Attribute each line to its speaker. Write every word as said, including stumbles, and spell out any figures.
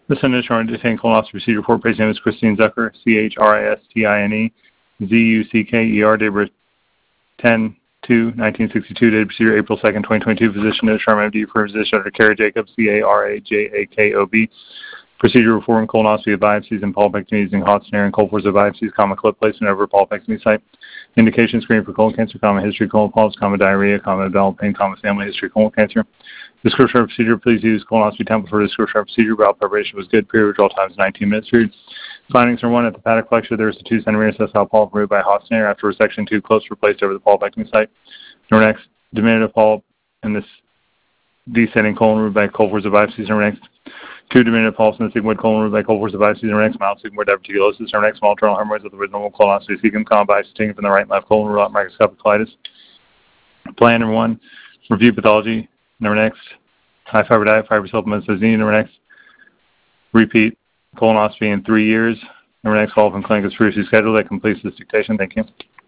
Speaker 1: The Senate Charge Detained Colonoscopy Procedure Report. Patient name is Christine Zucker, C H R I S T I N E, Z U C K E R, date of birth ten two nineteen sixty-two, date of procedure April second, twenty twenty-two. Physician is Sharma M D for physician Doctor Carrie Jacobs, C A R A J A K O B. Procedure performing colonoscopy of biopsies and polypectomy using hot snare and cold force of biopsies, comma clip placement over polypectomy site. Indication screening for colon cancer, comma history colon polyps, comma diarrhea, comma bowel pain, comma family history colon cancer. Description of procedure, please use colonoscopy template for description of procedure. Bowel preparation was good. Period withdrawal time is nineteen minutes. Period. Findings are one, at the paddock flexure, there is a two centimeter sessile polyp removed by hot snare. After resection, two close replaced over the polypectomy site. Number next, diminutive polyp in this descending colon removed by cold force of biopsies. Number next, two diminutive polyps in the sigmoid colon removed by cold force of biopsies. Number next, mild sigmoid diverticulosis. Number next, small internal hemorrhoids with the normal colonoscopy cecum, comma biopsy taken from the right and left colon without microscopic colitis. Plan number one, review pathology. Number next, high fiber diet, fiber supplements as needed. Number next, repeat colonoscopy in three years. Number next, follow-up in clinic is previously scheduled. That completes this dictation. Thank you.